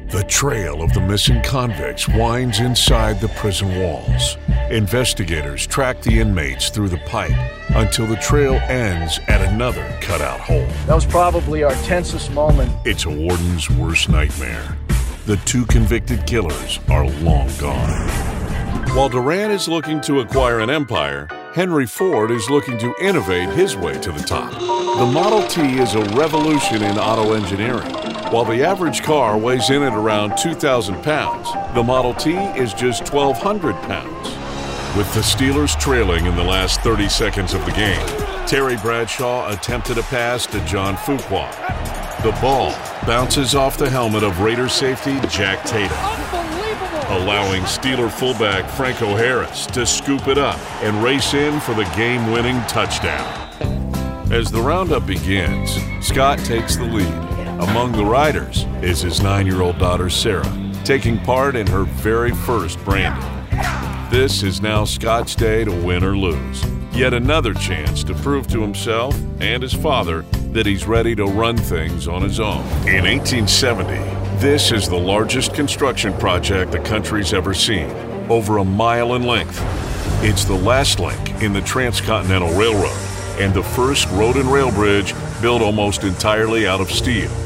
The trail of the missing convicts winds inside the prison walls. Investigators track the inmates through the pipe until the trail ends at another cutout hole. That was probably our tensest moment. It's a warden's worst nightmare. The two convicted killers are long gone. While Durant is looking to acquire an empire, Henry Ford is looking to innovate his way to the top. The Model T is a revolution in auto engineering. While the average car weighs in at around 2,000 pounds, the Model T is just 1,200 pounds. With the Steelers trailing in the last 30 seconds of the game, Terry Bradshaw attempted a pass to John Fuqua. The ball bounces off the helmet of Raider safety Jack Tatum, allowing Steeler fullback Franco Harris to scoop it up and race in for the game-winning touchdown. As the roundup begins, Scott takes the lead. Among the riders is his 9-year-old daughter Sarah, taking part in her very first branding. This is now Scott's day to win or lose. Yet another chance to prove to himself and his father that he's ready to run things on his own. In 1870, this is the largest construction project the country's ever seen, over 1 mile in length. It's the last link in the Transcontinental Railroad and the first road and rail bridge built almost entirely out of steel.